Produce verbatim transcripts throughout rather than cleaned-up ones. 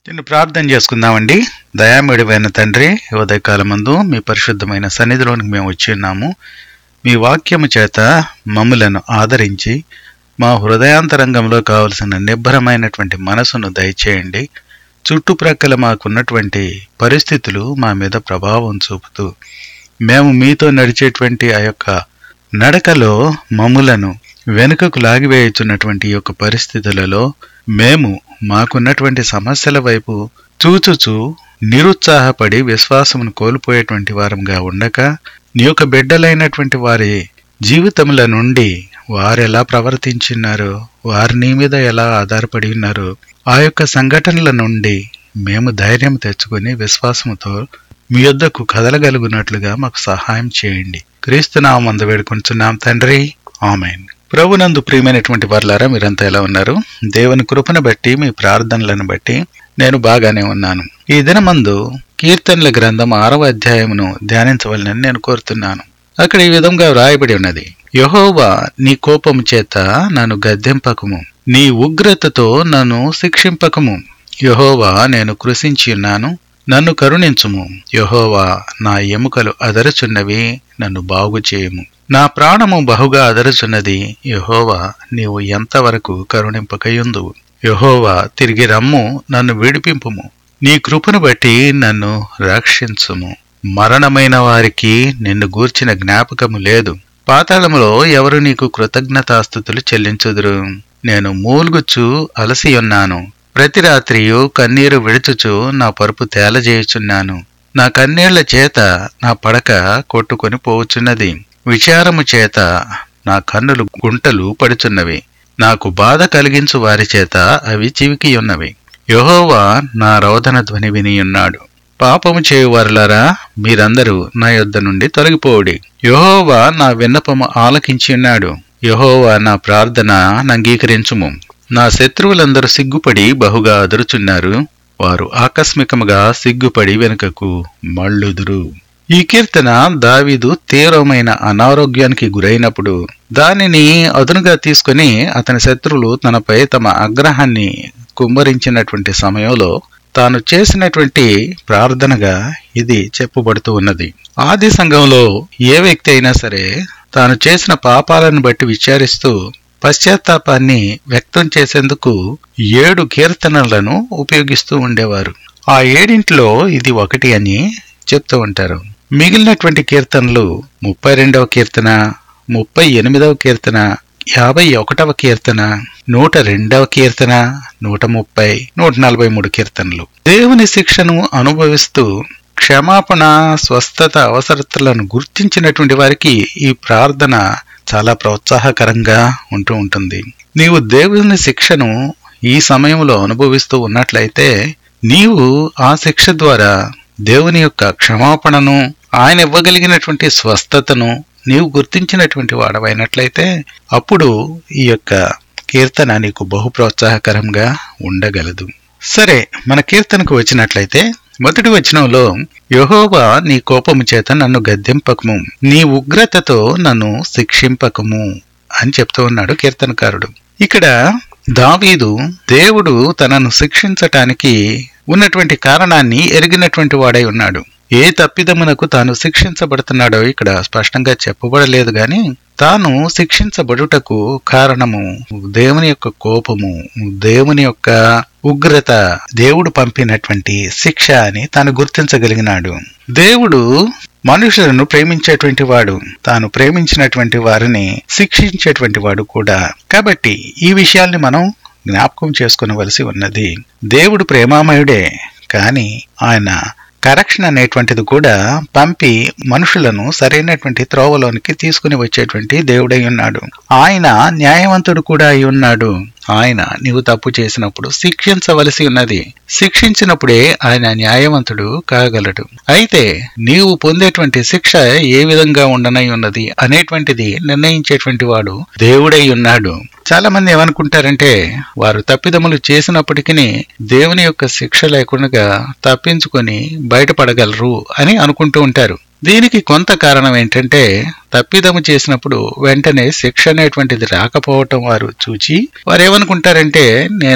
చిన్న ప్రార్థన చేసుకుందామండి. దయామేడివైన తండ్రి, ఉదయకాలమందు మీ పరిశుద్ధమైన సన్నిధిలోనికి మేము వచ్చి ఉన్నాము. మీ వాక్యము చేత మమ్ములను ఆదరించి మా హృదయాంతరంగంలో కావలసిన నిబ్బరమైనటువంటి మనసును దయచేయండి. చుట్టుప్రక్కల మాకున్నటువంటి పరిస్థితులు మా మీద ప్రభావం చూపుతూ మేము మీతో నడిచేటువంటి ఆ యొక్క నడకలో మమ్ములను వెనుకకు లాగివేయుచున్నటువంటి ఈ యొక్క పరిస్థితులలో మేము మాకున్నటువంటి సమస్యల వైపు చూచుచూ నిరుత్సాహపడి విశ్వాసమును కోల్పోయేటువంటి వారంగా ఉండక, నీ యొక్క బిడ్డలైనటువంటి వారి జీవితముల నుండి వారెలా ప్రవర్తించినారో, వారి నీ మీద ఎలా ఆధారపడి ఉన్నారో ఆ యొక్క సంఘటనల నుండి మేము ధైర్యం తెచ్చుకుని విశ్వాసముతో మీ యొద్దకు కదలగలుగునట్లుగా మాకు సహాయం చేయండి. క్రీస్తునామమున వేడుకొంచున్నాం తండ్రి, ఆమేన్. ప్రభునందు ప్రియమైనటువంటి వారులారా, మీరంతా ఎలా ఉన్నారు? దేవుని కృపను బట్టి, మీ ప్రార్థనలను బట్టి నేను బాగానే ఉన్నాను. ఈ దినమందు కీర్తనల గ్రంథం ఆరవ అధ్యాయమును ధ్యానించవలనని నేను కోరుతున్నాను. అక్కడ ఈ విధంగా వ్రాయబడి ఉన్నది: యెహోవా, నీ కోపము చేత నన్ను గద్దెంపకము, నీ ఉగ్రతతో నన్ను శిక్షింపకము. యెహోవా, నేను కృశించి ఉన్నాను, నన్ను కరుణించుము. యెహోవా, నా ఎముకలు అదరుచున్నవి, నన్ను బాగు చేయము. నా ప్రాణము బహుగా అదరుచున్నది. యెహోవా, నీవు ఎంతవరకు కరుణింపకయుందువు? యెహోవా, తిరిగి రమ్ము, నన్ను విడిపింపుము. నీ కృపను బట్టి నన్ను రక్షించుము. మరణమైన వారికి నిన్ను గూర్చిన జ్ఞాపకము లేదు. పాతాళములో ఎవరు నీకు కృతజ్ఞతాస్తుతులు చెల్లించుదురు? నేను మూల్గుచు అలసియున్నాను. ప్రతి రాత్రియు కన్నీరు విడుచుచు నా పరుపు తేలజేయుచున్నాను. నా కన్నీళ్ల చేత నా పడక కొట్టుకొని పోవుచున్నది. విచారము చేత నా కన్నులు గుంటలు పడుచున్నవి. నాకు బాధ కలిగించు వారి చేత అవి చివికియున్నవి. యెహోవా నా రోదన ధ్వని వినియున్నాడు. పాపము చేయువారులారా, మీరందరూ నా యొద్ద నుండి తొలగిపోవుడి. యెహోవా నా విన్నపము ఆలకించి ఉన్నాడు. యెహోవా నా ప్రార్థన అంగీకరించుము. నా శత్రువులందరూ సిగ్గుపడి బహుగా అదురుచున్నారు. వారు ఆకస్మికముగా సిగ్గుపడి వెనుకకు మళ్ళుదురు. ఈ కీర్తన దావీదు తీవ్రమైన అనారోగ్యానికి గురైనప్పుడు దానిని అదునుగా తీసుకుని అతని శత్రువులు తనపై తమ ఆగ్రహాన్ని కుమ్మరించినటువంటి సమయంలో తాను చేసినటువంటి ప్రార్థనగా ఇది చెప్పబడుతూ ఉన్నది. ఆది సంఘంలో ఏ వ్యక్తి అయినా సరే తాను చేసిన పాపాలను బట్టి విచారిస్తూ పశ్చాత్తాపాన్ని వ్యక్తం చేసేందుకు ఏడు కీర్తనలను ఉపయోగిస్తూ ఉండేవారు. ఆ ఏడింటిలో ఇది ఒకటి అని చెప్తూ ఉంటారు. మిగిలినటువంటి కీర్తనలు ముప్పై రెండవ కీర్తన, ముప్పై ఎనిమిదవ కీర్తన, యాభై ఒకటవ కీర్తన, నూట రెండవ కీర్తన, నూట ముప్పై, నూట నలభై మూడు కీర్తనలు. దేవుని శిక్షను అనుభవిస్తూ క్షమాపణ, స్వస్థత అవసరతలను గుర్తించినటువంటి వారికి ఈ ప్రార్థన చాలా ప్రోత్సాహకరంగా ఉంటూ ఉంటుంది. నీవు దేవుని శిక్షను ఈ సమయంలో అనుభవిస్తూ ఉన్నట్లయితే నీవు ఆ శిక్ష ద్వారా దేవుని యొక్క క్షమాపణను, ఆయన ఇవ్వగలిగినటువంటి స్వస్థతను నీవు గుర్తించినటువంటి వాడవైనట్లయితే అప్పుడు ఈ యొక్క కీర్తన నీకు బహు ప్రోత్సాహకరంగా ఉండగలదు. సరే, మన కీర్తనకు వచ్చినట్లయితే మొదటి వచనంలో యెహోవా, నీ కోపము చేత నన్ను గద్దెంపకము, నీ ఉగ్రతతో నన్ను శిక్షింపకము అని చెప్తూ ఉన్నాడు కీర్తనకారుడు. ఇక్కడ దావీదు దేవుడు తనను శిక్షించటానికి ఉన్నటువంటి కారణాన్ని ఎరిగినటువంటి వాడై ఉన్నాడు. ఏ తప్పిదమునకు తాను శిక్షించబడుతున్నాడో ఇక్కడ స్పష్టంగా చెప్పబడలేదు గాని తాను శిక్షించబడుటకు కారణము దేవుని యొక్క కోపము, దేవుని యొక్క ఉగ్రత, దేవుడు పంపినటువంటి శిక్ష అని తాను గుర్తించగలిగినాడు. దేవుడు మనుషులను ప్రేమించేటువంటి వాడు, తాను ప్రేమించినటువంటి వారిని శిక్షించేటువంటి వాడు కూడా. కాబట్టి ఈ విషయాల్ని మనం జ్ఞాపకం చేసుకునవలసి ఉన్నది. దేవుడు ప్రేమామయుడే, కానీ ఆయన కరెక్షన్ అనేటువంటిది కూడా పంపి మనుషులను సరైనటువంటి త్రోవలోనికి తీసుకుని వచ్చేటువంటి దేవుడై ఉన్నాడు. ఆయన న్యాయవంతుడు కూడా అయి ఉన్నాడు. ఆయన నీవు తప్పు చేసినప్పుడు శిక్షించవలసి ఉన్నది. శిక్షించినప్పుడే ఆయన న్యాయవంతుడు కాగలడు. అయితే నీవు పొందేటువంటి శిక్ష ఏ విధంగా ఉండనై ఉన్నది అనేటువంటిది నిర్ణయించేటువంటి వాడు దేవుడై ఉన్నాడు. చాలా మంది ఏమనుకుంటారంటే వారు తప్పిదములు చేసినప్పటికీ దేవుని యొక్క శిక్ష లేకుండా తప్పించుకొని బయటపడగలరు అని అనుకుంటూ ఉంటారు. దీనికి కొంత కారణం ఏంటంటే తప్పిదము చేసినప్పుడు వెంటనే శిక్ష అనేటువంటిది రాకపోవటం వారు చూచి వారు ఏమనుకుంటారంటే నేను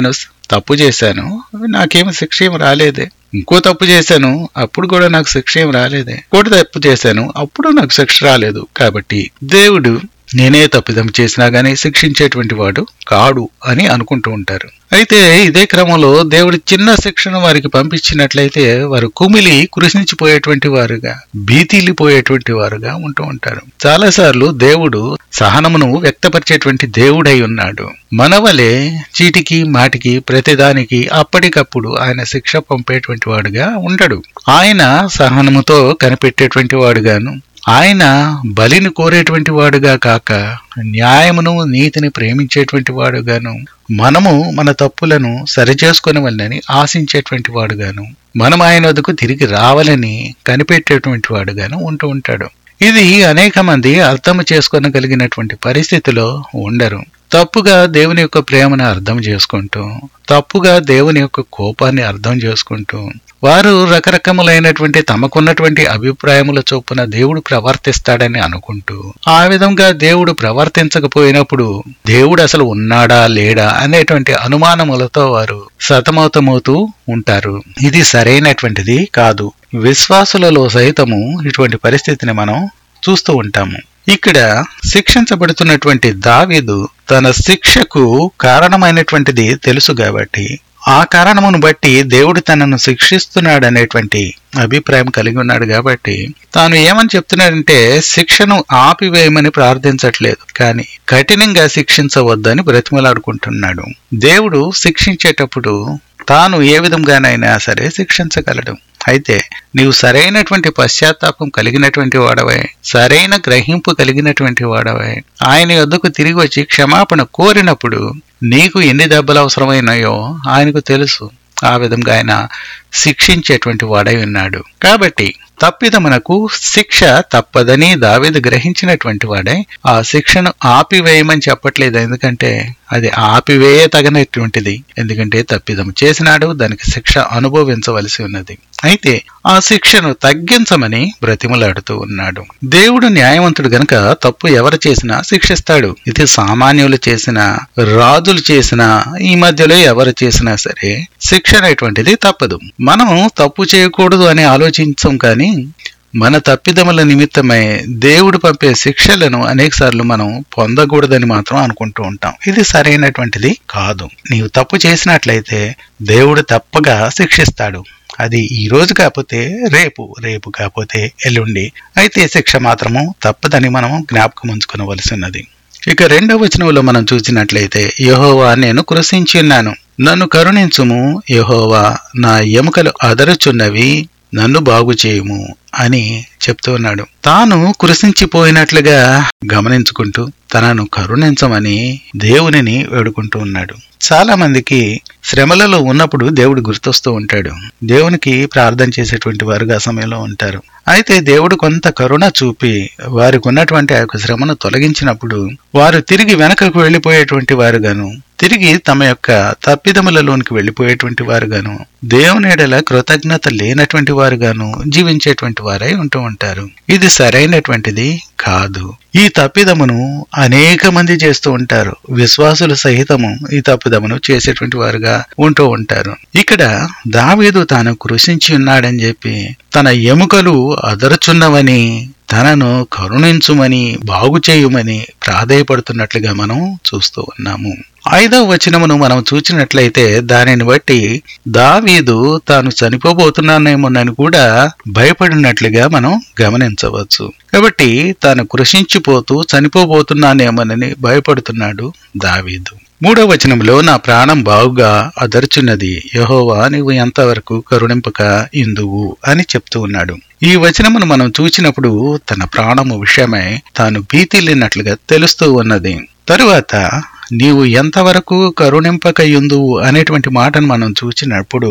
తప్పు చేశాను, నాకేమో శిక్ష ఏం రాలేదే. ఇంకో తప్పు చేశాను, అప్పుడు కూడా నాకు శిక్ష ఏం రాలేదే. ఇంకోటి తప్పు చేశాను, అప్పుడు నాకు శిక్ష రాలేదు. కాబట్టి దేవుడు నేనే తప్పిదం చేసినా గానీ శిక్షించేటువంటి వాడు కాడు అని అనుకుంటూ ఉంటారు. అయితే ఇదే క్రమంలో దేవుడు చిన్న శిక్షను వారికి పంపించినట్లయితే వారు కుమిలి కృషించిపోయేటువంటి వారుగా, భీతిల్లిపోయేటువంటి వారుగా ఉంటూ ఉంటారు. చాలాసార్లు దేవుడు సహనమును వ్యక్తపరిచేటువంటి దేవుడై ఉన్నాడు. మనవలే చీటికి మాటికి ప్రతిదానికి అప్పటికప్పుడు ఆయన శిక్ష పంపేటువంటి వాడుగా ఉండడు. ఆయన సహనముతో కనిపెట్టేటువంటి వాడుగాను, ఆయన బలిని కోరేటువంటి వాడుగా కాక న్యాయమును నీతిని ప్రేమించేటువంటి వాడుగాను, మనము మన తప్పులను సరిచేసుకునవలనని ఆశించేటువంటి వాడుగాను, మనం ఆయన వద్దకు తిరిగి రావాలని కనిపెట్టేటువంటి వాడుగాను ఉంటూ ఉంటాడు. ఇది అనేక మంది అర్థం చేసుకోగలిగినటువంటి పరిస్థితిలో ఉండరు. తప్పుగా దేవుని యొక్క ప్రేమను అర్థం చేసుకుంటూ, తప్పుగా దేవుని యొక్క కోపాన్ని అర్థం చేసుకుంటూ, వారు రకరకములైనటువంటి తమకున్నటువంటి అభిప్రాయముల చొప్పున దేవుడు ప్రవర్తిస్తాడని అనుకుంటూ, ఆ విధంగా దేవుడు ప్రవర్తించకపోయినప్పుడు దేవుడు అసలు ఉన్నాడా లేడా అనేటువంటి అనుమానములతో వారు సతమతమవుతూ ఉంటారు. ఇది సరైనటువంటిది కాదు. విశ్వాసులలో సైతము ఇటువంటి పరిస్థితిని మనం చూస్తూ ఉంటాము. ఇక్కడ శిక్షించబడుతున్నటువంటి దావీదు తన శిక్షకు కారణమైనటువంటిది తెలుసు కాబట్టి, ఆ కారణమును బట్టి దేవుడు తనను శిక్షిస్తున్నాడనేటువంటి అభిప్రాయం కలిగి ఉన్నాడు కాబట్టి, తాను ఏమని చెప్తున్నాడంటే శిక్షను ఆపివేయమని ప్రార్థించట్లేదు, కానీ కఠినంగా శిక్షించవద్దని బ్రతిమలాడుకుంటున్నాడు. దేవుడు శిక్షించేటప్పుడు తాను ఏ విధంగానైనా సరే శిక్షించగలడు. అయితే నీవు సరైనటువంటి పశ్చాత్తాపం కలిగినటువంటి వాడవై, సరైన గ్రహింపు కలిగినటువంటి వాడవై ఆయన యొద్దకు తిరిగి వచ్చి క్షమాపణ కోరినప్పుడు నీకు ఎన్ని దెబ్బలు అవసరమైనాయో ఆయనకు తెలుసు. ఆ విధంగా ఆయన శిక్షించేటువంటి వాడై ఉన్నాడు. కాబట్టి తప్పిదమునకు శిక్ష తప్పదని దావీదు గ్రహించినటువంటి వాడై ఆ శిక్షను ఆపివేయమని చెప్పట్లేదు. ఎందుకంటే అది ఆపివేయ తగనటువంటిది. ఎందుకంటే తప్పిదము చేసినాడు, దానికి శిక్ష అనుభవించవలసి ఉన్నది. అయితే ఆ శిక్షను తగ్గించమని బ్రతిమలాడుతూ ఉన్నాడు. దేవుడు న్యాయవంతుడు గనక తప్పు ఎవరు చేసినా శిక్షిస్తాడు. ఇది సామాన్యులు చేసినా, రాజులు చేసినా, ఈ మధ్యలో ఎవరు చేసినా సరే శిక్ష అనేటువంటిది తప్పదు. మనం తప్పు చేయకూడదు అని ఆలోచించం, కానీ మన తప్పిదముల నిమిత్తమై దేవుడు పంపే శిక్షలను అనేక సార్లు మనం పొందకూడదని మాత్రం అనుకుంటూ ఉంటాం. ఇది సరైనటువంటిది కాదు. నీవు తప్పు చేసినట్లయితే దేవుడు తప్పగా శిక్షిస్తాడు. అది ఈ రోజు కాకపోతే రేపు, రేపు కాకపోతే ఎల్లుండి. అయితే శిక్ష మాత్రము తప్పదని మనం జ్ఞాపకం ఉంచుకోవలసి ఉన్నది. ఇక రెండవ వచనంలో మనం చూసినట్లయితే, యెహోవా నేను కృషించి ఉన్నాను, నన్ను కరుణించుము. యెహోవా నా ఎముకలు అదరుచున్నవి, నన్ను బాగు చేయుము అని చెప్తూ ఉన్నాడు. తాను కృషించిపోయినట్లుగా గమనించుకుంటూ తనను కరుణించమని దేవునిని వేడుకుంటూ ఉన్నాడు. చాలా మందికి శ్రమలలో ఉన్నప్పుడు దేవుడు గుర్తొస్తూ ఉంటాడు. దేవునికి ప్రార్థన చేసేటువంటి వారుగా ఆ సమయంలో ఉంటారు. అయితే దేవుడు కొంత కరుణ చూపి వారికి ఉన్నటువంటి ఆ యొక్క శ్రమను తొలగించినప్పుడు వారు తిరిగి వెనకకు వెళ్లిపోయేటువంటి వారుగాను, తిరిగి తమ యొక్క తప్పిదములలోనికి వెళ్లిపోయేటువంటి వారుగాను, దేవుని ఎడల కృతజ్ఞత లేనటువంటి వారుగాను జీవించేటువంటి వారై ఉంటూ ఉంటారు. ఇది సరైనటువంటిది కాదు. ఈ తప్పిదమును అనేక మంది చేస్తూ ఉంటారు. విశ్వాసులు సహితము ఈ తప్పిదమును చేసేటువంటి వారుగా ఉంటూ ఉంటారు. ఇక్కడ దావీదు తాను కృషించి ఉన్నాడని చెప్పి తన ఎముకలు అదరుచున్నవని, తనను కరుణించుమని, బాగు చేయుమని ప్రాధేయపడుతున్నట్లుగా మనం చూస్తూ ఉన్నాము. ఐదవ వచనమును మనం చూచినట్లయితే దానిని బట్టి దావీదు తాను చనిపోబోతున్నానేమోనని కూడా భయపడినట్లుగా మనం గమనించవచ్చు. కాబట్టి తాను కృషించిపోతూ చనిపోబోతున్నానేమోనని భయపడుతున్నాడు దావీదు. మూడవ వచనంలో నా ప్రాణం బాగుగా అదర్చున్నది, యెహోవా నీవు ఎంతవరకు కరుణింపక ఇందువు అని చెప్తూ ఉన్నాడు. ఈ వచనమును మనం చూచినప్పుడు తన ప్రాణము విషయమై తాను భీతిల్లినట్లుగా తెలుస్తూ ఉన్నది. తరువాత నీవు ఎంతవరకు కరుణింపక యుందువు అనేటువంటి మాటను మనం చూచినప్పుడు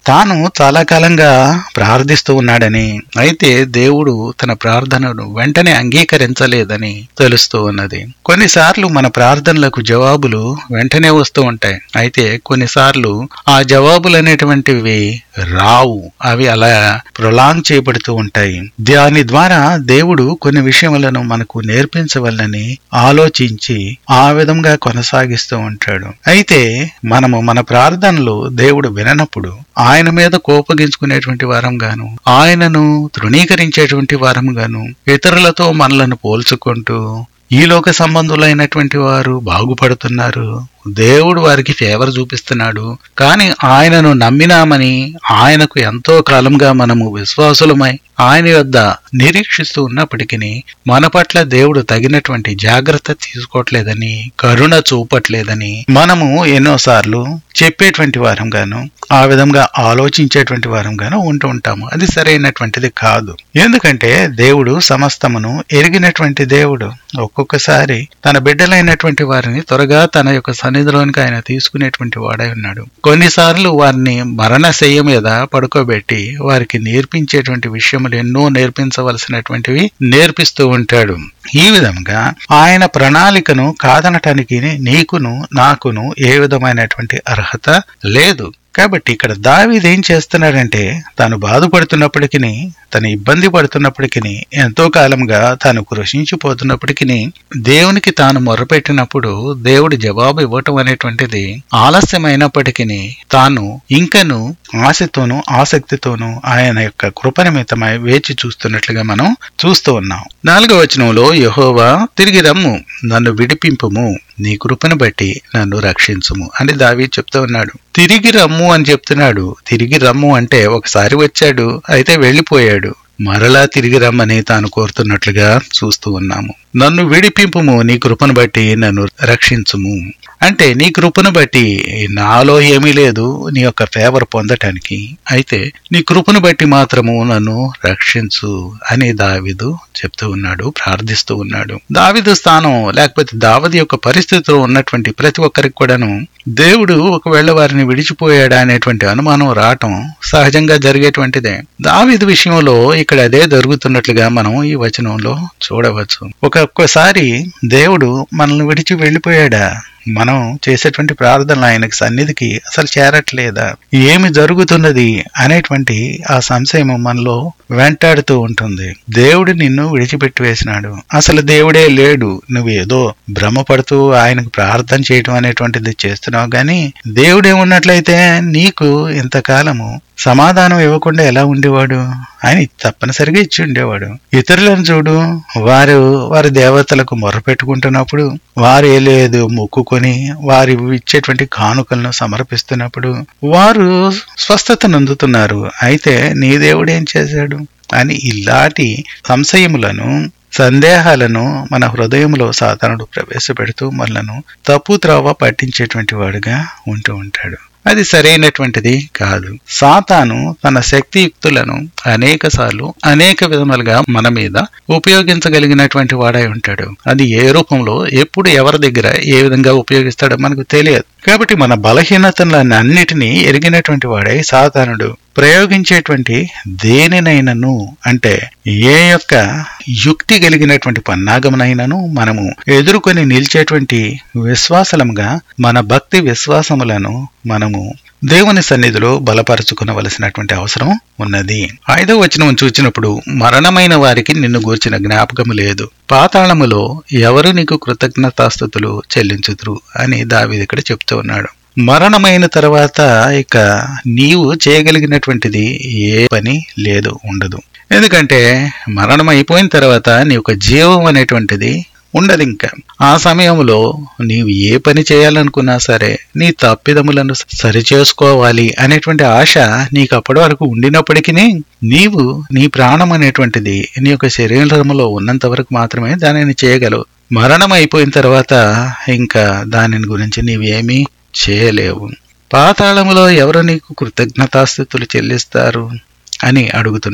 తాను చాలా కాలంగా ప్రార్థిస్తూ ఉన్నాడని, అయితే దేవుడు తన ప్రార్థనను వెంటనే అంగీకరించలేదని తెలుస్తూ ఉన్నది. కొన్నిసార్లు మన ప్రార్థనలకు జవాబులు వెంటనే వస్తూ ఉంటాయి, అయితే కొన్నిసార్లు ఆ జవాబులు అనేటువంటివి రావు, అవి అలా ప్రొలాంగ్ చేయబడుతూ ఉంటాయి. దాని ద్వారా దేవుడు కొన్ని విషయములను మనకు నేర్పించవలనని ఆలోచించి ఆ విధంగా కొనసాగిస్తూ ఉంటాడు. అయితే మనము మన ప్రార్థనలు దేవుడు విననప్పుడు ఆయన మీద కోపగించుకునేటువంటి వారం గాను, ఆయనను తృణీకరించేటువంటి వారం గాను, ఇతరులతో మనలను పోల్చుకుంటూ ఈ లోక సంబంధులైనటువంటి వారు బాగుపడుతున్నారు, దేవుడు వారికి ఫేవర్ చూపిస్తున్నాడు, కానీ ఆయనను నమ్మినామని ఆయనకు ఎంతో కాలంగా మనము విశ్వాసులమై ఆయన యొద్ద నిరీక్షిస్తూ ఉన్నప్పటికీ మన పట్ల దేవుడు తగినటువంటి జాగ్రత్త తీసుకోవట్లేదని, కరుణ చూపట్లేదని మనము ఎన్నోసార్లు చెప్పేటువంటి వారం గాను, ఆ విధంగా ఆలోచించేటువంటి వారం గాను ఉంటూ ఉంటాము. అది సరైనటువంటిది కాదు. ఎందుకంటే దేవుడు సమస్తమును ఎరిగినటువంటి దేవుడు. ఒక్కొక్కసారి తన బిడ్డలైనటువంటి వారిని త్వరగా తన యొక్క సన్నిధిలోనికి ఆయన తీసుకునేటువంటి వాడై ఉన్నాడు. కొన్నిసార్లు వారిని మరణశయ్య మీద పడుకోబెట్టి వారికి నేర్పించేటువంటి విషయములు ఎన్నో నేర్పించవలసినటువంటివి నేర్పిస్తూ ఉంటాడు. ఈ విధంగా ఆయన ప్రణాళికను కాదనటానికి నీకును నాకును ఏ విధమైనటువంటి అర్హత లేదు. కాబట్టి ఇక్కడ దావీదు ఏం చేస్తున్నాడంటే, తాను బాధపడుతున్నప్పటికీ, తను ఇబ్బంది పడుతున్నప్పటికీ, ఎంతో కాలంగా తాను కృషించిపోతున్నప్పటికీ దేవునికి తాను మొరపెట్టినప్పుడు దేవుడు జవాబు ఇవ్వటం అనేటువంటిది ఆలస్యమైనప్పటికీ తాను ఇంకను ఆశతోనూ ఆసక్తితోనూ ఆయన యొక్క కృప నిమిత్తమై వేచి చూస్తున్నట్లుగా మనం చూస్తూ ఉన్నాం. నాలుగవ వచనంలో, యెహోవా తిరిగి రమ్ము, నన్ను విడిపింపుము, నీ కృపను బట్టి నన్ను రక్షించుము అని దావీదు చెప్తూ ఉన్నాడు. తిరిగి రమ్ము అని చెప్తున్నాడు. తిరిగి రమ్ము అంటే ఒకసారి వచ్చాడు, అయితే వెళ్ళిపోయాడు. మరలా తిరిగి రమ్మని తాను కోరుతున్నట్లుగా చూస్తూ ఉన్నాము. నన్ను విడిపింపుము, నీ కృపను బట్టి నన్ను రక్షించుము అంటే నీ కృపను బట్టి నాలో ఏమీ లేదు నీ యొక్క ఫేవర్ పొందటానికి, అయితే నీ కృపను బట్టి మాత్రము నన్ను రక్షించు అని దావీదు చెప్తూ ఉన్నాడు, ప్రార్థిస్తూ ఉన్నాడు. దావీదు స్థానం లేకపోతే దావీదు యొక్క పరిస్థితిలో ఉన్నటువంటి ప్రతి ఒక్కరికి కూడాను దేవుడు ఒకవేళ వారిని విడిచిపోయాడా అనేటువంటి అనుమానం రావటం సహజంగా జరిగేటువంటిదే. దావీదు విషయంలో ఇక్కడ అదే జరుగుతున్నట్లుగా మనం ఈ వచనంలో చూడవచ్చు. ఒక్కొక్కసారి దేవుడు మనల్ని విడిచి వెళ్ళిపోయాడా, మనం చేసేటువంటి ప్రార్థనలు ఆయనకి సన్నిధికి అసలు చేరట్లేదా, ఏమి జరుగుతున్నది అనేటువంటి ఆ సంశయం మనలో వెంటాడుతూ ఉంటుంది. దేవుడు నిన్ను విడిచిపెట్టి వేసినాడు, అసలు దేవుడే లేడు, నువ్వు ఏదో భ్రమపడుతూ ఆయనకు ప్రార్థన చేయటం అనేటువంటిది చేస్తున్నావు, గాని దేవుడేమున్నట్లయితే నీకు ఇంతకాలము సమాధానం ఇవ్వకుండా ఎలా ఉండేవాడు? ఆయన తప్పనిసరిగా ఇచ్చి ఉండేవాడు. ఇతరులను చూడు, వారు వారి దేవతలకు మొర్ర పెట్టుకుంటున్నప్పుడు, వారు ఏ లేదు మొక్కుకొని వారి ఇచ్చేటువంటి కానుకలను సమర్పిస్తున్నప్పుడు వారు స్వస్థత నొందుతున్నారు. అయితే నీ దేవుడు ఏం చేశాడు అని ఇలాంటి సంశయములను సందేహాలను మన హృదయంలో సాతానుడు ప్రవేశపెడుతూ మనలను తప్పు త్రోవ పట్టించేటువంటి వాడుగా ఉంటూ ఉంటాడు. అది సరైనటువంటిది కాదు. సాతాను తన శక్తియుక్తులను అనేక సార్లు అనేక విధములుగా మన మీద ఉపయోగించగలిగినటువంటి వాడై ఉంటాడు. అది ఏ రూపంలో ఎప్పుడు ఎవరి దగ్గర ఏ విధంగా ఉపయోగిస్తాడో మనకు తెలియదు. కాబట్టి మన బలహీనతలను అన్నిటినీ ఎరిగినటువంటి వాడై సాతానుడు ప్రయోగించేటువంటి దేనినైనను, అంటే ఏ యొక్క యుక్తి కలిగినటువంటి పన్నాగమునైనను మనము ఎదుర్కొని నిలిచేటువంటి విశ్వాసముగా మన భక్తి విశ్వాసములను మనము దేవుని సన్నిధిలో బలపరుచుకునవలసినటువంటి అవసరం ఉన్నది. ఐదవ వచనం చూచినప్పుడు, మరణమైన వారికి నిన్ను గూర్చిన జ్ఞాపకము లేదు, పాతాళములో ఎవరు నీకు కృతజ్ఞతాస్తుతులు చెల్లించుదురు అని దావీదు ఇక్కడ చెప్తూ ఉన్నాడు. మరణమైన తర్వాత ఇక నీవు చేయగలిగినటువంటిది ఏ పని లేదు, ఉండదు. ఎందుకంటే మరణం అయిపోయిన తర్వాత నీ యొక్క జీవం అనేటువంటిది ఉండదు. ఇంకా ఆ సమయంలో నీవు ఏ పని చేయాలనుకున్నా సరే నీ తప్పిదములను సరిచేసుకోవాలి అనేటువంటి ఆశ నీకు అప్పటి వరకు ఉండినప్పటికీ నీవు నీ ప్రాణం అనేటువంటిది నీ యొక్క శరీరంలో ఉన్నంత వరకు మాత్రమే దానిని చేయగలవు. మరణం అయిపోయిన తర్వాత ఇంకా దానిని గురించి నీవేమీ చేయలేవు. పాతాళములో ఎవరు నీకు కృతజ్ఞతాస్తుతులు చెల్లిస్తారు అని అడుగుతున్నాడు.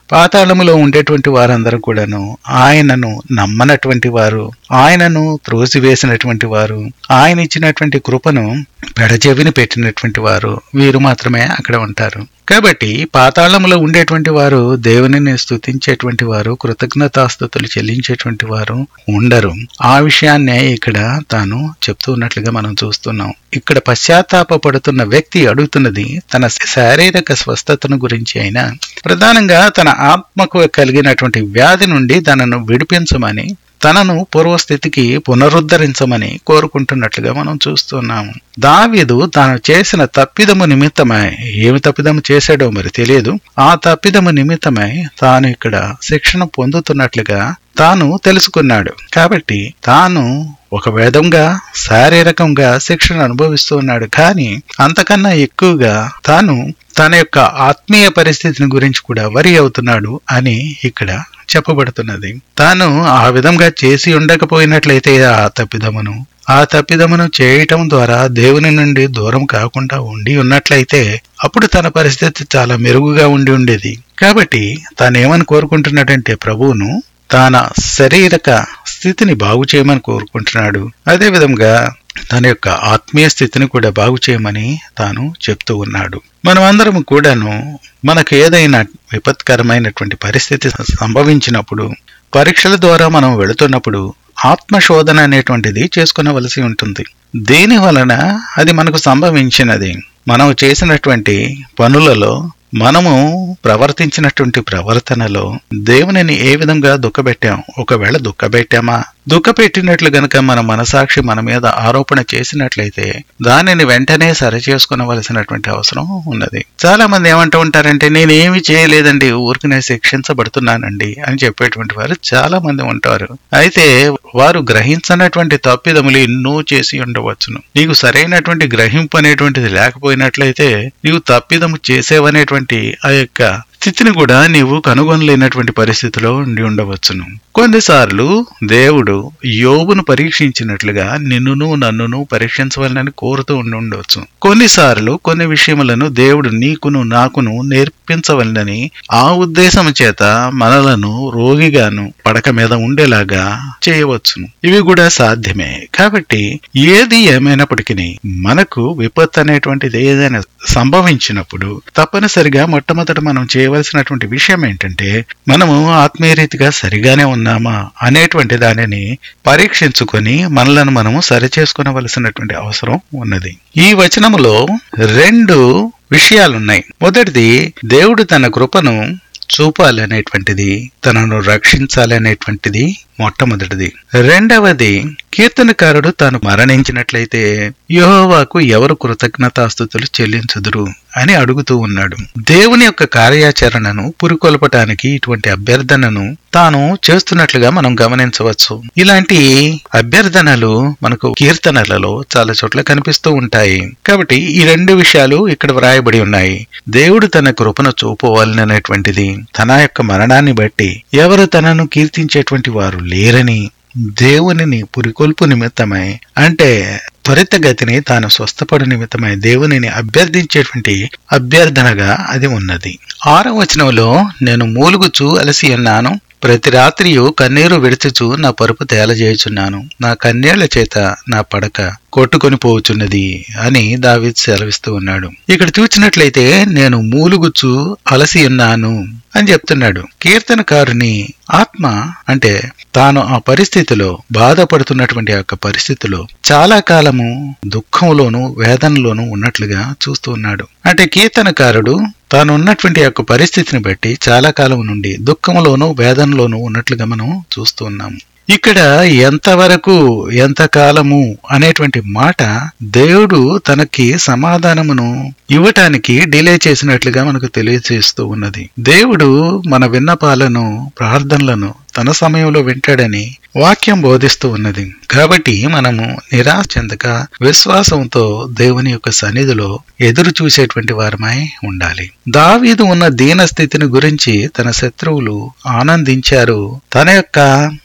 పాతాళములో ఉండేటువంటి వారందరూ కూడాను ఆయనను నమ్మనటువంటి వారు, ఆయనను త్రోసివేసినటువంటి వారు, ఆయన ఇచ్చినటువంటి కృపను పెడచెవిని పెట్టినటువంటి వారు, వీరు మాత్రమే అక్కడ ఉంటారు. కాబట్టి పాతాళములో ఉండేటువంటి వారు దేవునిని స్తుతించేటువంటి వారు, కృతజ్ఞతాస్తుతులు చెల్లించేటువంటి వారు ఉండరు. ఆ విషయాన్నే ఇక్కడ తాను చెప్తూ ఉన్నట్లుగా మనం చూస్తున్నాం. ఇక్కడ పశ్చాత్తాప పడుతున్న వ్యక్తి అడుగుతున్నది తన శారీరక స్వస్థతను గురించి అయినా ప్రధానంగా తన ఆత్మకు కలిగినటువంటి వ్యాధి నుండి తనను విడిపించమని, తనను పూర్వస్థితికి పునరుద్ధరించమని కోరుకుంటున్నట్లుగా మనం చూస్తున్నాము. దావీదు తాను చేసిన తప్పిదము నిమిత్తమై, ఏమి తప్పిదము చేశాడో మరి తెలియదు, ఆ తప్పిదము నిమిత్తమై తాను ఇక్కడ శిక్షణ పొందుతున్నట్లుగా తాను తెలుసుకున్నాడు. కాబట్టి తాను ఒక విధంగా శారీరకంగా శిక్షణ అనుభవిస్తూ ఉన్నాడు. కానీ అంతకన్నా ఎక్కువగా తాను తన యొక్క ఆత్మీయ పరిస్థితిని గురించి కూడా వరి అవుతున్నాడు అని ఇక్కడ చెప్పబడుతున్నది. తాను ఆ విధంగా చేసి ఉండకపోయినట్లయితే ఆ తప్పిదమును ఆ తప్పిదమును చేయటం ద్వారా దేవుని నుండి దూరం కాకుండా ఉండి ఉన్నట్లయితే అప్పుడు తన పరిస్థితి చాలా మెరుగుగా ఉండి ఉండేది. కాబట్టి తానేమని కోరుకుంటున్నాడంటే ప్రభువును తన శారీరక స్థితిని బాగు చేయమని కోరుకుంటున్నాడు. అదేవిధంగా తన యొక్క ఆత్మీయ స్థితిని కూడా బాగు చేయమని తాను చెప్తూ ఉన్నాడు. మనమందరం కూడాను మనకు ఏదైనా విపత్కరమైనటువంటి పరిస్థితి సంభవించినప్పుడు, పరీక్షల ద్వారా మనం వెళుతున్నప్పుడు ఆత్మశోధన అనేటువంటిది చేసుకునవలసి ఉంటుంది. దేని వలన అది మనకు సంభవించినది? మనం చేసినటువంటి పనులలో, మనము ప్రవర్తించినటువంటి ప్రవర్తనలో దేవునిని ఏ విధంగా దుఃఖపెట్టాం? ఒకవేళ దుఃఖపెట్టామా? దుఃఖపెట్టినట్లు గనక మన మనసాక్షి మన మీద ఆరోపణ చేసినట్లయితే దానిని వెంటనే సరిచేసుకునవలసినటువంటి అవసరం ఉన్నది. చాలా మంది ఏమంటూ ఉంటారంటే, నేనేమి చేయలేదండి, ఊరికనే శిక్షించబడుతున్నానండి అని చెప్పేటువంటి వారు చాలా మంది ఉంటారు. అయితే వారు గ్రహించనటువంటి తప్పిదములు ఎన్నో చేసి ఉండవచ్చును. నీకు సరైనటువంటి గ్రహింపు అనేటువంటిది లేకపోయినట్లయితే నీవు తప్పిదము చేసేవనేటువంటి ఆ యొక్క స్థితిని కూడా నీవు కనుగొనలేనటువంటి పరిస్థితిలో ఉండి ఉండవచ్చును. కొన్నిసార్లు దేవుడు యోబును పరీక్షించినట్లుగా నిన్నును నన్నును పరీక్షించవాలని కోరుతూ ఉండి ఉండవచ్చు. కొన్నిసార్లు కొన్ని విషయములను దేవుడు నీకును నాకును నేర్పించవలనని ఆ ఉద్దేశం చేత మనలను రోగిగాను పడక మీద ఉండేలాగా చేయవచ్చును. ఇవి కూడా సాధ్యమే. కాబట్టి ఏది ఏమైనప్పటికీ మనకు విపత్తు అనేటువంటిది ఏదైనా సంభవించినప్పుడు తప్పనిసరిగా మొట్టమొదట మనం చేయవలసినటువంటి విషయం ఏంటంటే, మనము ఆత్మీయ రీతిగా సరిగానే ఉన్నామా అనేటువంటి దానిని పరీక్షించుకొని మనలను మనము సరిచేసుకునవలసినటువంటి అవసరం ఉన్నది. ఈ వచనములో రెండు విషయాలున్నాయి. మొదటిది, దేవుడు తన కృపను చూపాలనేటువంటిది, తనను రక్షించాలనేటువంటిది మొట్టమొదటిది. రెండవది, కీర్తనకారుడు తాను మరణించినట్లయితే యెహోవాకు ఎవరు కృతజ్ఞతాస్తుతులు చెల్లించుదురు అని అడుగుతూ ఉన్నాడు. దేవుని యొక్క కార్యాచరణను పురికొల్పటానికి ఇటువంటి అభ్యర్థనను తాను చేస్తున్నట్లుగా మనం గమనించవచ్చు. ఇలాంటి అభ్యర్థనలు మనకు కీర్తనలలో చాలా చోట్ల కనిపిస్తూ ఉంటాయి. కాబట్టి ఈ రెండు విషయాలు ఇక్కడ వ్రాయబడి ఉన్నాయి. దేవుడు తన కృపను చూపవాలనేటువంటిది, తన యొక్క మరణాన్ని బట్టి ఎవరు తనను కీర్తించేటువంటి వారు లేరని, దేవునిని పురికొల్పు నిమిత్తమై అంటే త్వరితగతిని తాను స్వస్థపడు నిమిత్తమై దేవునిని అభ్యర్థించేటువంటి అభ్యర్థనగా అది ఉన్నది. ఆరవ వచనంలో, నేను మూలుగుచూ అలసి ఉన్నాను, ప్రతి రాత్రియు కన్నీరు విడుచుచు నా పరుపు తేలజేయుచున్నాను, నా కన్నీళ్ల చేత నా పడక కొట్టుకొని పోవచ్చున్నది అని దావీదు సెలవిస్తూ ఉన్నాడు. ఇక్కడ చూసినట్లయితే నేను మూలుగుచు అలసి ఉన్నాను అని చెప్తున్నాడు. కీర్తనకారుని ఆత్మ అంటే తాను ఆ పరిస్థితిలో బాధపడుతున్నటువంటి యొక్క పరిస్థితిలో చాలా కాలము దుఃఖంలోను వేదనలోను ఉన్నట్లుగా చూస్తూ ఉన్నాడు. అంటే కీర్తనకారుడు తాను ఉన్నటువంటి యొక్క పరిస్థితిని బట్టి చాలా కాలం నుండి దుఃఖంలోను వేదనలోను ఉన్నట్లుగా మనం చూస్తూ ఉన్నాము. ఇక్కడ ఎంతవరకు ఎంతకాలము అనేటువంటి మాట దేవుడు తనకి సమాధానమును ఇవ్వటానికి డిలే చేసినట్లుగా మనకు తెలియజేస్తూ ఉన్నది. దేవుడు మన విన్నపాలను ప్రార్థనలను తన సమయంలో వింటాడని వాక్యం బోధిస్తూ ఉన్నది. కాబట్టి మనము నిరాశ చెందక విశ్వాసంతో దేవుని యొక్క సన్నిధిలో ఎదురు చూసేటువంటి వారమై ఉండాలి. దావీదు ఉన్న దీన స్థితిని గురించి తన శత్రువులు ఆనందించారు. తన యొక్క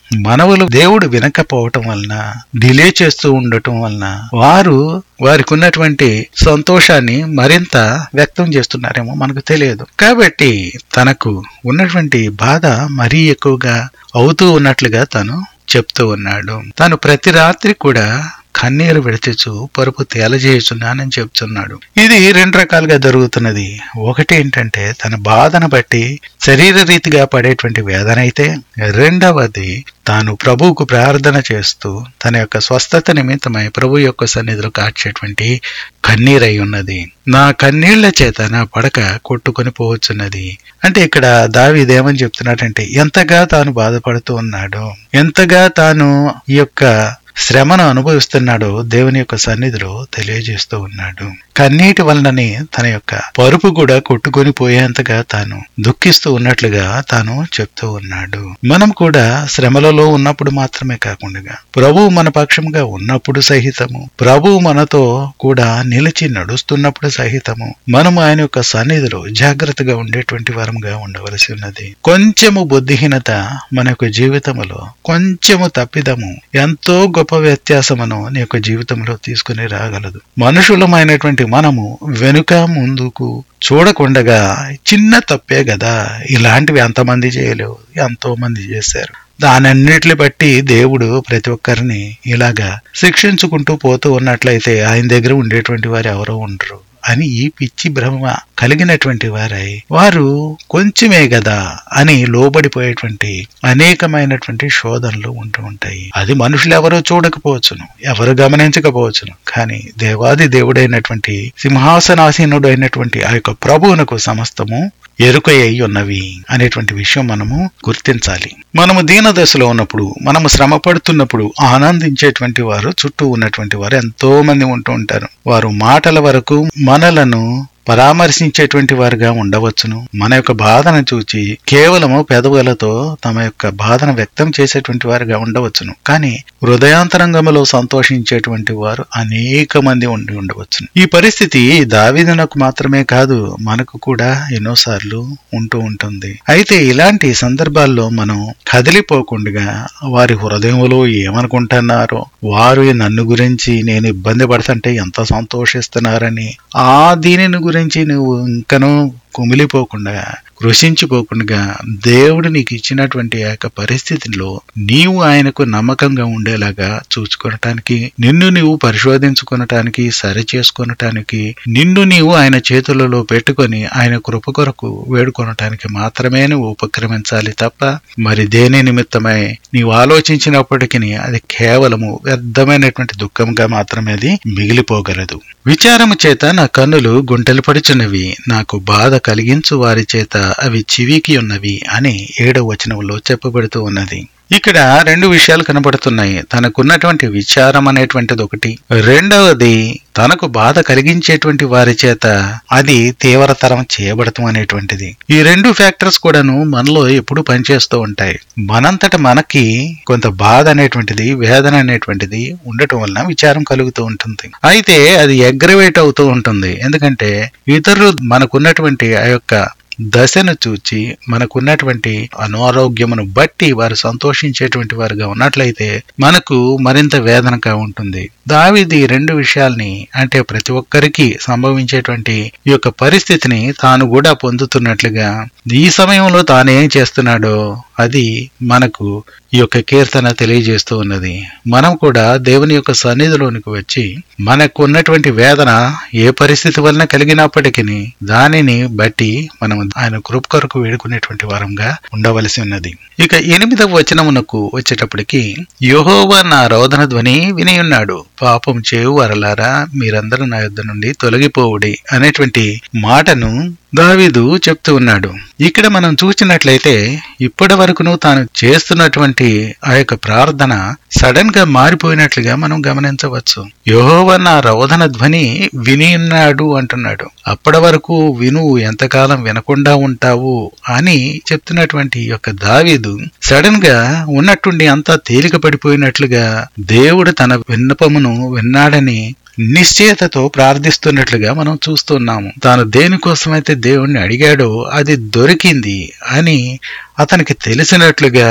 మనవులు దేవుడు వినకపోవటం వలన, డిలే చేస్తూ ఉండటం వలన వారు వారికి ఉన్నటువంటి సంతోషాన్ని మరింత వ్యక్తం చేస్తున్నారేమో మనకు తెలియదు. కాబట్టి తనకు ఉన్నటువంటి బాధ మరీ ఎక్కువగా అవుతూ ఉన్నట్లుగా తను చెప్తూ ఉన్నాడు. తను ప్రతి రాత్రి కూడా కన్నీరు విడిచిచు పరుపు తేలజేయుచున్నానని చెప్తున్నాడు. ఇది రెండు రకాలుగా జరుగుతున్నది. ఒకటి ఏంటంటే తన బాధను బట్టి శరీర రీతిగా పడేటువంటి వేదన అయితే, రెండవది తాను ప్రభువుకు ప్రార్థన చేస్తూ తన యొక్క స్వస్థత నిమిత్తమై ప్రభు యొక్క సన్నిధిలో కార్చేటువంటి కన్నీరై ఉన్నది. నా కన్నీళ్ల చేత నా పడక కొట్టుకొని పోవచ్చున్నది. అంటే ఇక్కడ దావీదు ఏమని చెప్తున్నాడంటే ఎంతగా తాను బాధపడుతూ ఉన్నాడు, ఎంతగా తాను ఈ యొక్క శ్రమను అనుభవిస్తున్నాడో దేవుని యొక్క సన్నిధిలో తెలియజేస్తూ ఉన్నాడు. కన్నీటి వలననే తన యొక్క పరుపు కూడా కొట్టుకొని పోయేంతగా తాను దుఃఖిస్తూ ఉన్నట్లుగా తాను చెప్తూ ఉన్నాడు. మనం కూడా శ్రమలలో ఉన్నప్పుడు మాత్రమే కాకుండా ప్రభువు మన పక్షముగా ఉన్నప్పుడు సహితము, ప్రభువు మనతో కూడా నిలిచి నడుస్తున్నప్పుడు సహితము మనము ఆయన యొక్క సన్నిధిలో జాగ్రత్తగా ఉండేటువంటి వారముగా ఉండవలసి ఉన్నది. కొంచెము బుద్ధిహీనత మన యొక్క జీవితంలో, కొంచెము తప్పిదము ఎంతో గొప్ప వ్యత్యాసమును నీ యొక్క జీవితంలో తీసుకుని రాగలదు. మనుషులమైనటువంటి మనము వెనుక ముందుకు చూడకుండగా చిన్న తప్పే కదా, ఇలాంటివి ఎంతమంది చేయలేవు, ఎంతో మంది చేశారు. దానన్నిటిని బట్టి దేవుడు ప్రతి ఒక్కరిని ఇలాగా శిక్షించుకుంటూ పోతూ ఉన్నట్లయితే ఆయన దగ్గర ఉండేటువంటి వారు ఎవరో ఉండరు అని ఈ పిచ్చి భ్రమ కలిగినటువంటి వారై వారు కొంచెమే కదా అని లోబడిపోయేటువంటి అనేకమైనటువంటి శోధనలు ఉంటూ ఉంటాయి. అది మనుషులు ఎవరో చూడకపోవచ్చును, ఎవరు గమనించకపోవచ్చును, కానీ దేవాది దేవుడైనటువంటి సింహాసనాసీనుడు అయినటువంటి ఆ యొక్క ప్రభువునకు సమస్తము ఎరుకయ్యి ఉన్నవి అనేటువంటి విషయం మనము గుర్తించాలి. మనము దీన దశలో ఉన్నప్పుడు, మనము శ్రమ పడుతున్నప్పుడు ఆనందించేటువంటి వారు చుట్టూ ఉన్నటువంటి వారు ఎంతో మంది ఉంటూ ఉంటారు. వారు మాటల వరకు మనలను పరామర్శించేటువంటి వారుగా ఉండవచ్చును. మన యొక్క బాధను చూచి కేవలము పెదవులతో తమ యొక్క బాధను వ్యక్తం చేసేటువంటి వారుగా ఉండవచ్చును. కానీ హృదయాంతరంగములో సంతోషించేటువంటి వారు అనేక మంది ఉండి ఉండవచ్చును. ఈ పరిస్థితి దావీదునకు మాత్రమే కాదు, మనకు కూడా ఎన్నోసార్లు ఉంటూ ఉంటుంది. అయితే ఇలాంటి సందర్భాల్లో మనం కదిలిపోకుండా వారి హృదయంలో ఏమనుకుంటున్నారో, వారు నన్ను గురించి నేను ఇబ్బంది పడుతుంటే ఎంత సంతోషిస్తున్నారని ఆ దీనిని గురించి నువ్వు ఇంకనూ కుమిలిపోకుండా, కృషించిపోకుండా దేవుడు నీకు ఇచ్చినటువంటి ఆ యొక్క పరిస్థితిలో నీవు ఆయనకు నమ్మకంగా ఉండేలాగా చూసుకొనటానికి, నిన్ను నీవు పరిశోధించుకొనటానికి, సరి చేసుకొనటానికి, నిన్ను నీవు ఆయన చేతులలో పెట్టుకొని ఆయన కృప కొరకు వేడుకొనటానికి మాత్రమే నువ్వు ఉపక్రమించాలి తప్ప మరి దేని నిమిత్తమై నీవు ఆలోచించినప్పటికీ అది కేవలము వ్యర్థమైనటువంటి దుఃఖంగా మాత్రమే అది మిగిలిపోగలదు. విచారము చేత నా కన్నులు గుంటలు పడుచున్నవి, నాకు బాధ కలిగించు వారి చేత అవి చివికి ఉన్నవి అని ఏడవ వచనంలో చెప్పబడుతూ ఉన్నది. ఇక్కడ రెండు విషయాలు కనబడుతున్నాయి. తనకున్నటువంటి విచారం అనేటువంటిది ఒకటి, రెండవది తనకు బాధ కలిగించేటువంటి వారి చేత అది తీవ్రతరం చేయబడటం అనేటువంటిది. ఈ రెండు ఫ్యాక్టర్స్ కూడాను మనలో ఎప్పుడు పనిచేస్తూ ఉంటాయి. మనంతట మనకి కొంత బాధ అనేటువంటిది, వేదన అనేటువంటిది ఉండటం వలన విచారం కలుగుతూ ఉంటుంది. అయితే అది అగ్రవేట్ అవుతూ ఉంటుంది. ఎందుకంటే ఇతరులు మనకున్నటువంటి ఆ యొక్క దశను చూచి, మనకున్నటువంటి అనారోగ్యమును బట్టి వారు సంతోషించేటువంటి వారుగా ఉన్నట్లయితే మనకు మరింత వేదనగా ఉంటుంది. దావీదు రెండు విషయాల్ని, అంటే ప్రతి ఒక్కరికి సంభవించేటువంటి ఈ యొక్క పరిస్థితిని తాను కూడా పొందుతున్నట్లుగా ఈ సమయంలో తానేం చేస్తున్నాడో అది మనకు ఈ యొక్క కీర్తన తెలియజేస్తూ ఉన్నది. మనం కూడా దేవుని యొక్క సన్నిధిలోనికి వచ్చి మనకు ఉన్నటువంటి వేదన ఏ పరిస్థితి వలన కలిగినప్పటికీ దానిని బట్టి మనం ఆయన కృప కొరకు వేడుకునేటువంటి వారంగా ఉండవలసి ఉన్నది. ఇక ఎనిమిదవ వచనమునకు వచ్చేటప్పటికి, యెహోవా నా రోదన ధ్వని విని ఉన్నాడు, పాపం చేయు వారలారా మీరందరూ నా యొద్ద నుండి తొలగిపోవుడి అనేటువంటి మాటను దావీదు చెప్తూ ఉన్నాడు. ఇక్కడ మనం చూసినట్లయితే ఇప్పటి వరకును తాను చేస్తున్నటువంటి ఆ యొక్క ప్రార్థన సడన్ గా మారిపోయినట్లుగా మనం గమనించవచ్చు. యెహోవా నా రోదన ధ్వని విని ఉన్నాడు అంటున్నాడు. అప్పటి వరకు విను, ఎంతకాలం వినకుండా ఉంటావు అని చెప్తున్నటువంటి యొక్క దావీదు సడన్ గా ఉన్నట్టుండి అంతా తేలిక పడిపోయినట్లుగా దేవుడు తన విన్నపమును విన్నాడని నిశ్చయతతో ప్రార్థిస్తున్నట్లుగా మనం చూస్తున్నాము. తాను దేనికోసమైతే దేవుణ్ణి అడిగాడో అది దొరికింది అని అతనికి తెలిసినట్లుగా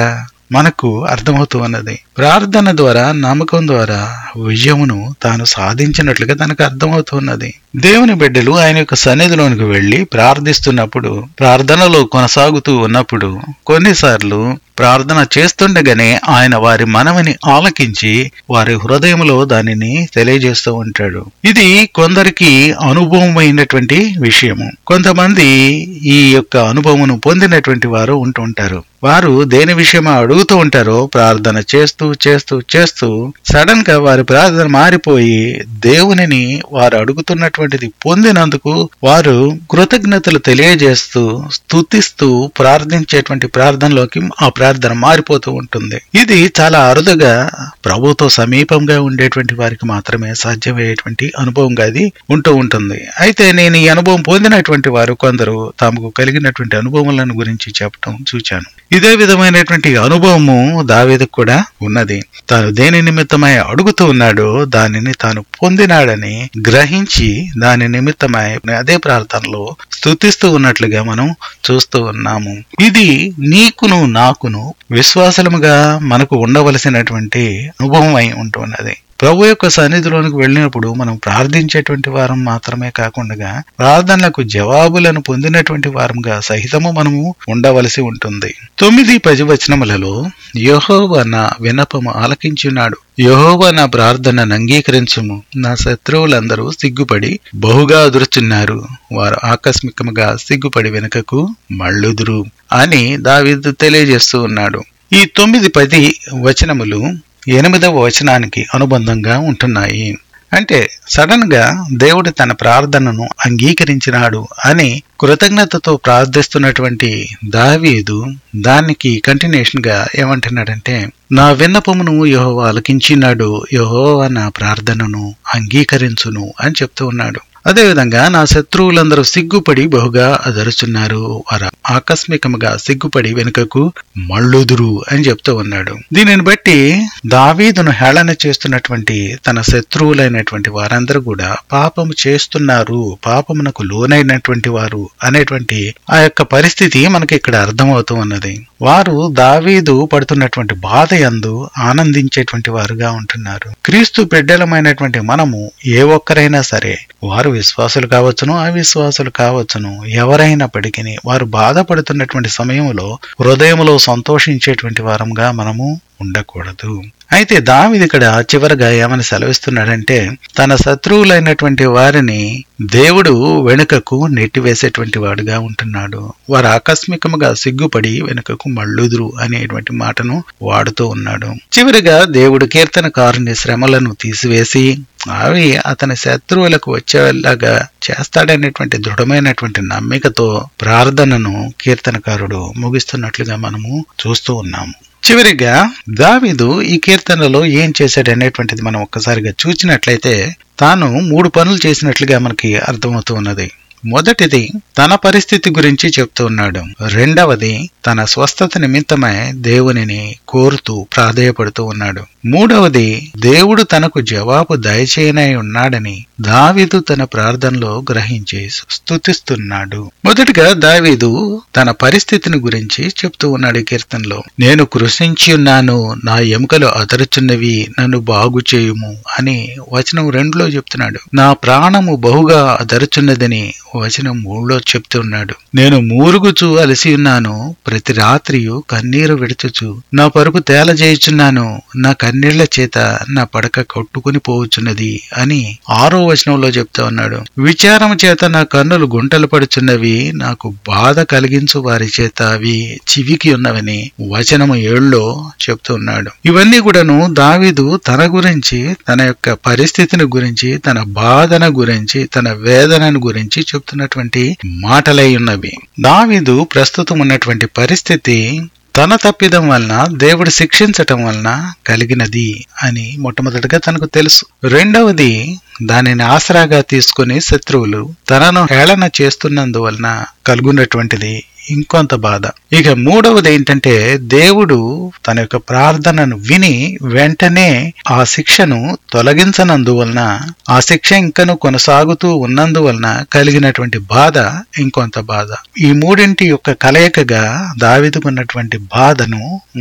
మనకు అర్థమవుతూ ఉన్నది. ప్రార్థన ద్వారా, నమ్మకం ద్వారా విజయమును తాను సాధించినట్లుగా తనకు అర్థమవుతున్నది. దేవుని బిడ్డలు ఆయన యొక్క సన్నిధిలోనికి వెళ్లి ప్రార్థిస్తున్నప్పుడు, ప్రార్థనలో కొనసాగుతూ ఉన్నప్పుడు కొన్నిసార్లు ప్రార్థన చేస్తుండగానే ఆయన వారి మనవిని ఆలకించి వారి హృదయంలో దానిని తెలియజేస్తూ ఉంటాడు. ఇది కొందరికి అనుభవమైనటువంటి విషయము. కొంతమంది ఈ యొక్క అనుభవమును పొందినటువంటి వారు ఉంటూ ఉంటారు. వారు దేని విషయమా అడుగుతూ ఉంటారో ప్రార్థన చేస్తూ చేస్తూ చేస్తూ సడన్ గా వారి ప్రార్థన మారిపోయి దేవునిని వారు అడుగుతున్నటువంటిది పొందినందుకు వారు కృతజ్ఞతలు తెలియజేస్తూ స్తుతిస్తూ ప్రార్థించేటువంటి ప్రార్థనలోకి ఆ ప్రార్థన మారిపోతూ ఉంటుంది. ఇది చాలా అరుదుగా ప్రభుతో సమీపంగా ఉండేటువంటి వారికి మాత్రమే సాధ్యమయ్యేటువంటి అనుభవంగా అది ఉంటూ ఉంటుంది. అయితే నేను ఈ అనుభవం పొందినటువంటి వారు కొందరు తమకు కలిగినటువంటి అనుభవాలను గురించి చెప్పడం చూచాను. ఇదే విధమైనటువంటి అనుభవము దావీదుకు కూడా ఉన్నది. తాను దేని నిమిత్తమై అడుగుతూ ఉన్నాడో దానిని తాను పొందినాడని గ్రహించి దాని నిమిత్తమై అదే ప్రార్థనలో స్తుతిస్తూ ఉన్నట్లుగా మనం చూస్తూ ఉన్నాము. ఇది నీకును నాకును విశ్వాసముగా మనకు ఉండవలసినటువంటి అనుభవం అయి ఉంటున్నది. ప్రభు యొక్క సన్నిధిలోనికి వెళ్ళినప్పుడు మనం ప్రార్థించేటువంటి వారం మాత్రమే కాకుండా ప్రార్థనలకు జవాబులను పొందినటువంటి వారంగా సహితము మనము ఉండవలసి ఉంటుంది. తొమ్మిది పది వచనములలో యెహోవా నా విన్నపము ఆలకించున్నాడు, యెహోవా నా ప్రార్థనను అంగీకరించుము, నా శత్రువులందరూ సిగ్గుపడి బహుగా అదురుచున్నారు, వారు ఆకస్మికముగా సిగ్గుపడి వెనుకకు మళ్ళుదురు అని దావీదు తెలియజేస్తూ ఉన్నాడు. ఈ తొమ్మిది పది వచనములు ఎనిమిదవ వచనానికి అనుబంధంగా ఉంటున్నాయి. అంటే సడన్ గా దేవుడు తన ప్రార్థనను అంగీకరించినాడు అని కృతజ్ఞతతో ప్రార్థిస్తున్నటువంటి దావీదు దానికి కంటిన్యూషన్ గా ఏమంటున్నాడంటే, నా విన్నపమును యెహోవా ఆలకించినాడు, యెహోవా నా ప్రార్థనను అంగీకరించును అని చెప్తూ ఉన్నాడు. అదేవిధంగా నా శత్రువులందరూ సిగ్గుపడి బహుగా అదరుచున్నారు, వారు ఆకస్మికముగా సిగ్గుపడి వెనుకకు మళ్ళుదురు అని చెప్తూ ఉన్నాడు. దీనిని బట్టి దావీదును హేళన చేస్తున్నటువంటి తన శత్రువులైనటువంటి వారందరూ కూడా పాపము చేస్తున్నారు, పాపమునకు లోనైనటువంటి వారు అనేటువంటి ఆ యొక్క పరిస్థితి మనకి ఇక్కడ అర్థమవుతూ ఉన్నది. వారు దావీదు పడుతున్నటువంటి బాధ యందు ఆనందించేటువంటి వారుగా ఉంటున్నారు. క్రీస్తు బిడ్డలమైనటువంటి మనము ఏ ఒక్కరైనా సరే, వారు విశ్వాసులు కావచ్చును అవిశ్వాసులు కావచ్చును, ఎవరైనప్పటికీ వారు బాధపడుతున్నటువంటి సమయంలో హృదయంలో సంతోషించేటువంటి వారంగా మనము ఉండకూడదు. అయితే దావీదు ఇక్కడ చివరగా ఏమని సెలవిస్తున్నాడంటే, తన శత్రువులైనటువంటి వారిని దేవుడు వెనుకకు నెట్టివేసేటువంటి వాడుగా ఉంటున్నాడు, వారు ఆకస్మికముగా సిగ్గుపడి వెనుకకు మళ్ళుదురు అనేటువంటి మాటను వాడుతూ ఉన్నాడు. చివరిగా దేవుడు కీర్తనకారుని శ్రమలను తీసివేసి అవి అతని శత్రువులకు వచ్చేలాగా చేస్తాడనేటువంటి దృఢమైనటువంటి నమ్మికతో ప్రార్థనను కీర్తనకారుడు ముగిస్తున్నట్లుగా మనము చూస్తూ ఉన్నాము. చివరిగా దావీదు ఈ కీర్తనలో ఏం చేశాడనేటువంటిది మనం ఒక్కసారిగా చూసినట్లయితే తాను మూడు పనులు చేసినట్లుగా మనకి అర్థమవుతూ ఉన్నది. మొదటిది తన పరిస్థితి గురించి చెప్తూ ఉన్నాడు. రెండవది తన స్వస్థత నిమిత్తమై దేవునిని కోరుతూ ప్రాధేయపడుతూ ఉన్నాడు. మూడవది దేవుడు తనకు జవాబు దయచేయనై ఉన్నాడని దావీదు తన ప్రార్థనలో గ్రహించి స్తుతిస్తున్నాడు. మొదటిగా దావీదు తన పరిస్థితిని గురించి చెప్తూ ఉన్నాడు ఈ కీర్తనలో. నేను కృషించి ఉన్నాను, నా ఎముకలు అదరుచున్నవి, నన్ను బాగు చేయుము అని వచనం రెండులో చెప్తున్నాడు. నా ప్రాణము బహుగా అదరుచున్నదని వచనం మూడులో చెప్తున్నాడు. నేను మూరుగుచు అలసి ఉన్నాను, ప్రతి రాత్రియు కన్నీరు విడుచుచు నా పరుపు తేలజేయుచున్నాను, నా కన్నీళ్ల చేత నా పడక కొట్టుకుని పోవచ్చున్నది అని ఆరో వచనంలో చెప్తా ఉన్నాడు. విచారం చేత నా కన్నులు గుంటలు పడుచున్నవి, నాకు బాధ కలిగించు వారి చేత అవి చివికి ఉన్నవని వచనము ఏళ్ళలో చెప్తూ ఉన్నాడు. ఇవన్నీ కూడాను దావీదు తన గురించి, తన యొక్క పరిస్థితిని గురించి, తన బాధన గురించి, తన వేదనను గురించి చెప్తున్నటువంటి మాటలై ఉన్నవి. దావీదు ప్రస్తుతం ఉన్నటువంటి పరిస్థితి తన తప్పిదం వలన, దేవుడు శిక్షించటం వలన కలిగినది అని మొట్టమొదటిగా తనకు తెలుసు. రెండవది దానిని ఆసరాగా తీసుకుని శత్రువులు తనను హేళన చేస్తున్నందువలన కలుగున్నటువంటిది ఇంకొంత బాధ. ఇక మూడవది ఏంటంటే, దేవుడు తన యొక్క ప్రార్థనను విని వెంటనే ఆ శిక్షను తొలగించనందువలన, ఆ శిక్ష ఇంకను కొనసాగుతూ ఉన్నందువలన కలిగినటువంటి బాధ ఇంకొంత బాధ. ఈ మూడింటి యొక్క కలయికగా దావీదుకున్నటువంటి బాధను మనం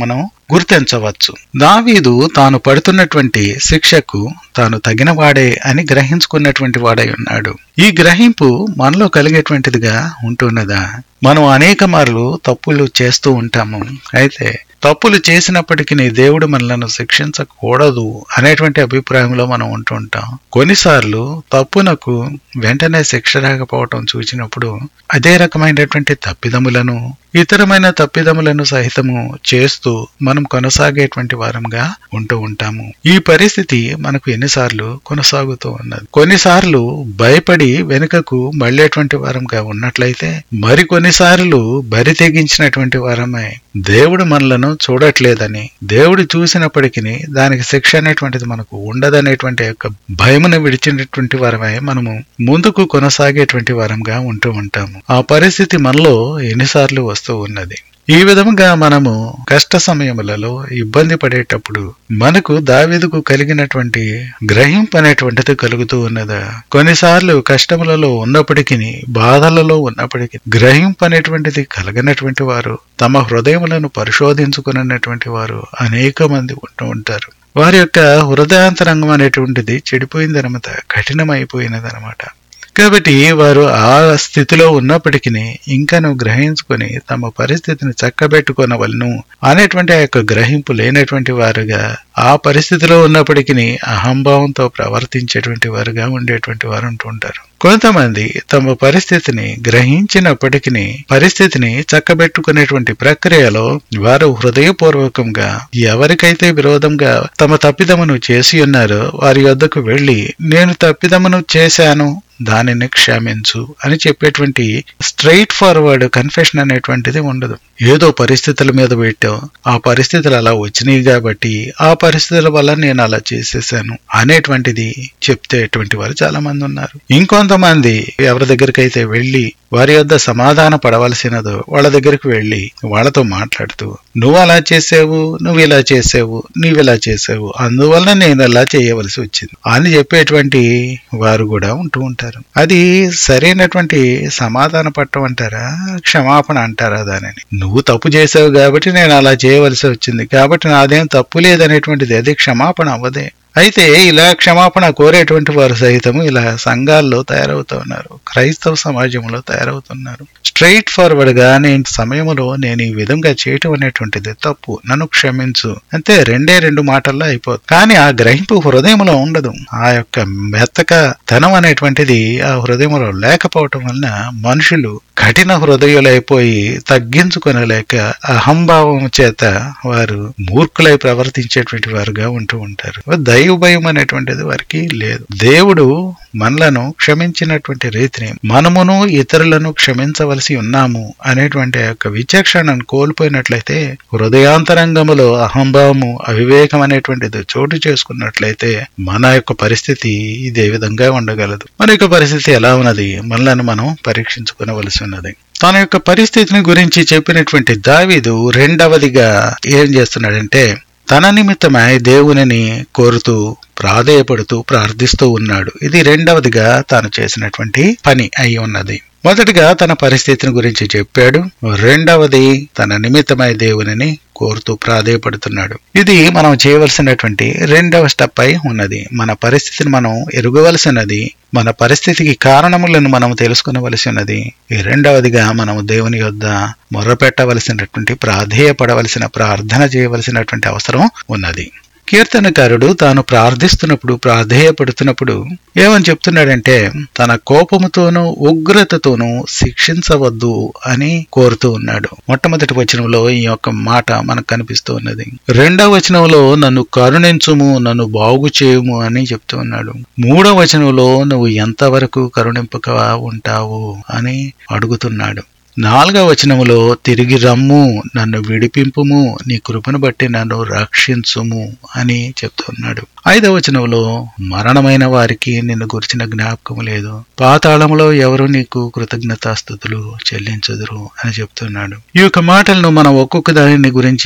గుర్తించవచ్చు. దావీదు తాను పడుతున్నటువంటి శిక్షకు తాను తగిన వాడే అని గ్రహించుకున్నటువంటి వాడై ఉన్నాడు. ఈ గ్రహింపు మనలో కలిగేటువంటిదిగా ఉంటున్నదా? మనం అనేక మార్లు తప్పులు చేస్తూ ఉంటాము. అయితే తప్పులు చేసినప్పటికీ దేవుడు మనలను శిక్షించకూడదు అనేటువంటి అభిప్రాయంలో మనం ఉంటూ ఉంటాం. కొన్నిసార్లు తప్పునకు వెంటనే శిక్ష రాకపోవటం చూసినప్పుడు అదే రకమైనటువంటి తప్పిదములను ఇతరమైన తప్పిదములను సహితము చేస్తూ మనం కొనసాగేటువంటి వారంగా ఉంటూ ఉంటాము. ఈ పరిస్థితి మనకు ఎన్నిసార్లు కొనసాగుతూ ఉన్నది. కొన్నిసార్లు భయపడి వెనుకకు మళ్ళేటువంటి వారంగా ఉన్నట్లయితే, మరి కొన్నిసార్లు బరి తెగించినటువంటి వారమై దేవుడు మనలను చూడట్లేదని, దేవుడు చూసినప్పటికీ దానికి శిక్ష అనేటువంటిది మనకు ఉండదనేటువంటి యొక్క భయమును విడిచినటువంటి వారమై మనము ముందుకు కొనసాగేటువంటి వారంగా ఉంటూ ఉంటాము. ఆ పరిస్థితి మనలో ఎన్నిసార్లు వస్తూ ఉన్నది. ఈ విధముగా మనము కష్ట సమయములలో ఇబ్బంది పడేటప్పుడు మనకు దావీదుకు కలిగినటువంటి గ్రహింపు అనేటువంటిది కలుగుతూ ఉన్నదా? కొన్నిసార్లు కష్టములలో ఉన్నప్పటికీ, బాధలలో ఉన్నప్పటికీ గ్రహింపు అనేటువంటిది కలగనటువంటి వారు, తమ హృదయములను పరిశోధించుకున్నటువంటి వారు అనేక మంది ఉంటూ ఉంటారు. వారి యొక్క హృదయాంతరంగం అనేటువంటిది చెడిపోయిందనమాట, కఠినమైపోయినదనమాట. కాబట్టి వారు ఆ స్థితిలో ఉన్నప్పటికీ ఇంకను గ్రహించుకొని తమ పరిస్థితిని చక్కబెట్టుకోనవలను అనేటువంటి ఆ యొక్క గ్రహింపు లేనటువంటి వారుగా, ఆ పరిస్థితిలో ఉన్నప్పటికీ అహంభావంతో ప్రవర్తించేటువంటి వారుగా ఉండేటువంటి వారు ఉంటూ ఉంటారు. కొంతమంది తమ పరిస్థితిని గ్రహించినప్పటికీ పరిస్థితిని చక్కబెట్టుకునేటువంటి ప్రక్రియలో వారు హృదయపూర్వకంగా ఎవరికైతే విరోధంగా తమ తప్పిదమును చేసి ఉన్నారో వారి వద్దకు వెళ్లి, నేను తప్పిదమును చేశాను, దానిని క్షమించు అని చెప్పేటువంటి స్ట్రైట్ ఫార్వర్డ్ కన్ఫెషన్ అనేటువంటిది ఉండదు. ఏదో పరిస్థితుల మీద పెట్టావు, ఆ పరిస్థితులు అలా వచ్చినాయి కాబట్టి ఆ పరిస్థితుల వల్ల నేను అలా చేసేసాను అనేటువంటిది చెప్తేటువంటి వారు చాలా మంది ఉన్నారు. ఇంకొంతమంది ఎవరి దగ్గరికి అయితే వెళ్లి వారి వద్ద సమాధాన పడవలసినదో వాళ్ళ దగ్గరికి వెళ్లి వాళ్ళతో మాట్లాడుతూ, నువ్వు అలా చేసావు, నువ్వు ఇలా చేసావు, నువ్వు ఇలా చేసావు, అందువల్ల నేను ఇలా చేయవలసి వచ్చింది అని చెప్పేటువంటి వారు కూడా ఉంటూ ఉంటారు. అది సరైనటువంటి సమాధాన పట్టం అంటారా, క్షమాపణ అంటారా? దానిని నువ్వు తప్పు చేసావు కాబట్టి నేను అలా చేయవలసి వచ్చింది, కాబట్టి నాదేం తప్పు లేదనేటువంటిది అది క్షమాపణ అవ్వదే. అయితే ఇలా క్షమాపణ కోరేటువంటి వారు సహితము ఇలా సంఘాల్లో తయారవుతూ ఉన్నారు, క్రైస్తవ సమాజంలో తయారవుతున్నారు. స్ట్రైట్ ఫార్వర్డ్ గా నేను సమయంలో నేను ఈ విధంగా చేయటం అనేటువంటిది తప్పు, నన్ను క్షమించు అంతే, రెండే రెండు మాటల్లో అయిపోతుంది. కానీ ఆ గ్రహింపు హృదయంలో ఉండదు. ఆ యొక్క మెత్తక ధనం అనేటువంటిది ఆ హృదయంలో లేకపోవటం వలన మనుషులు కఠిన హృదయులైపోయి తగ్గించుకొనలేక అహంభావం చేత వారు మూర్ఖులై ప్రవర్తించేటువంటి వారుగా ఉంటూ ఉంటారు. దైవ భయం అనేటువంటిది వారికి లేదు. దేవుడు మనలను క్షమించినటువంటి రీతిని మనమును ఇతరులను క్షమించవలసి ఉన్నాము అనేటువంటి యొక్క విచక్షణను కోల్పోయినట్లయితే, హృదయాంతరంగములో అహంభావము అవివేకం అనేటువంటిది చోటు చేసుకున్నట్లయితే మన యొక్క పరిస్థితి ఇదే విధంగా ఉండగలదు. మన యొక్క పరిస్థితి ఎలా ఉన్నది మనలను మనం పరీక్షించుకోవలసి ఉన్నది. తన యొక్క పరిస్థితిని గురించి చెప్పినటువంటి దావీదు రెండవదిగా ఏం చేస్తున్నాడంటే, తన నిమిత్తమై దేవునిని కోరుతూ ప్రాధేయపడుతూ ప్రార్థిస్తూ ఉన్నాడు. ఇది రెండవదిగా తాను చేసినటువంటి పని అయి ఉన్నది. మొదటిగా తన పరిస్థితిని గురించి చెప్పాడు, రెండవది తన నిమిత్తమై దేవునిని కోరుతూ ప్రాధేయపడుతున్నాడు. ఇది మనం చేయవలసినటువంటి రెండవ స్టెప్ అయి ఉన్నది. మన పరిస్థితిని మనం ఎరుగవలసినది, మన పరిస్థితికి కారణములను మనం తెలుసుకునవలసి ఉన్నది. ఈ రెండవదిగా మనం దేవుని యొద్ద మొర్రపెట్టవలసినటువంటి, ప్రాధేయపడవలసిన, ప్రార్థన చేయవలసినటువంటి అవసరం ఉన్నది. కీర్తనకారుడు తాను ప్రార్థిస్తున్నప్పుడు, ప్రాధేయపడుతున్నప్పుడు ఏమని చెప్తున్నాడంటే, తన కోపముతోనూ ఉగ్రతతోనూ శిక్షించవద్దు అని కోరుతూ ఉన్నాడు. మొట్టమొదటి వచనంలో ఈ యొక్క మాట మనకు కనిపిస్తూ ఉన్నది. రెండవ వచనంలో నన్ను కరుణించుము, నన్ను బాగు చేయుము అని చెప్తూ ఉన్నాడు. మూడవ వచనంలో నువ్వు ఎంతవరకు కరుణింపక ఉంటావు అని అడుగుతున్నాడు. నాలుగవ వచనములో తిరిగి రమ్ము, నన్ను విడిపింపుము, నీ కృపను బట్టి నన్ను రక్షించుము అని చెప్తున్నాడు. ఐదవ వచనంలో మరణమైన వారికి నిన్ను గురించిన జ్ఞాపకం లేదు, పాతాళంలో ఎవరు నీకు కృతజ్ఞతాస్తుతులు చెల్లించదురు అని చెప్తున్నాడు. ఈ యొక్క మాటలను మనం ఒక్కొక్క దానిని గురించి